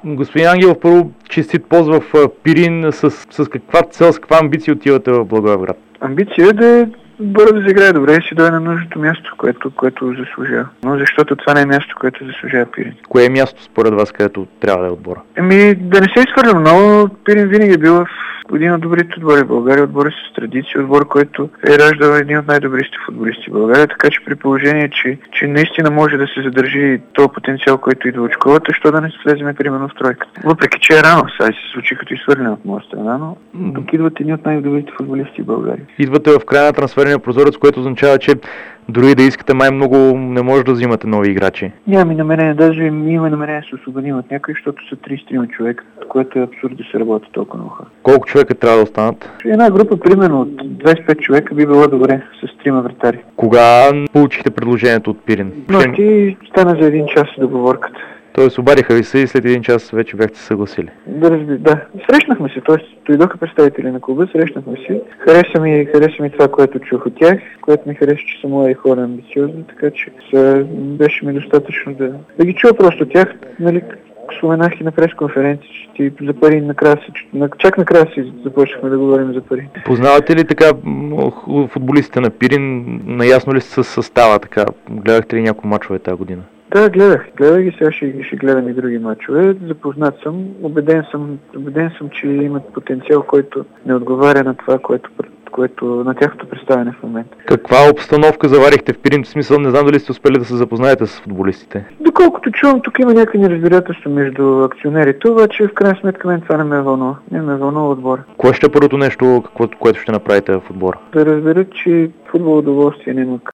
Господин Ангелов, първо честит пост в Пирин. С каква цел, с каква амбиция отивате в Благоевград? Амбиция е да бързо да изиграе добре и си дойде на нужното място, което заслужава. Но защото това не е място, което заслужава Пирин. Кое е място според вас, където трябва да е отбора? Да не се изхвърля много. Пирин винаги е бил в един от добрите отбори в България, отбор с традиция, отбор, който е раждал един от най-добрите футболисти в България, така че при положение, че наистина може да се задържи този потенциал, който идва от школата, що да не слеземе примерно в тройката. Въпреки че е рано, сега се случи като изхвърляне от моя страна, но тук идват едни от най-добрите футболисти в България. Идвате в края на трансферния прозорец, което означава, че дори да искате май много, не може да взимате нови играчи. Нямаме намерение, даже имаме намерение да се освободим от някой, защото са 33 човека, което е абсурд да се работи толкова много хора. Колко човека трябва да останат? Една група, примерно от 25 човека, би било добре с 3 вратари. Кога получихте предложението от Пирин? Но ти стана за 1 час договорката. Тоест обадиха ви се и след 1 час вече бяхте съгласили. Да. Срещнахме се, т.е. дойдоха представители на клуба, срещнахме се. Хареса ми това, което чух от тях, което ми хареса, че са млади хора амбициозни, така че беше ми достатъчно да ги чуя просто тях. Нали, споменах и на пресконференция, че за пари чак накрая си започнахме да говорим за пари. Познавате ли така футболистите на Пирин? Наясно ли са състава така? Гледахте ли някои мачове тази година? Да, гледах ги, сега ще гледам и други мачове. Запознат съм, убеден съм, че имат потенциал, който не отговаря на това, което на тяхното представяне в момента. Каква обстановка заварихте в Пирин? В смисъл, не знам дали сте успели да се запознаете с футболистите. Доколкото чувам, тук има някакви неразбирателства между акционерите, обаче в крайна сметка мен това не ме вълнува. Не ме вълнува отбора. Кое ще е първото нещо, което ще направите в отбора? Да разберат, че футбол удоволствие няма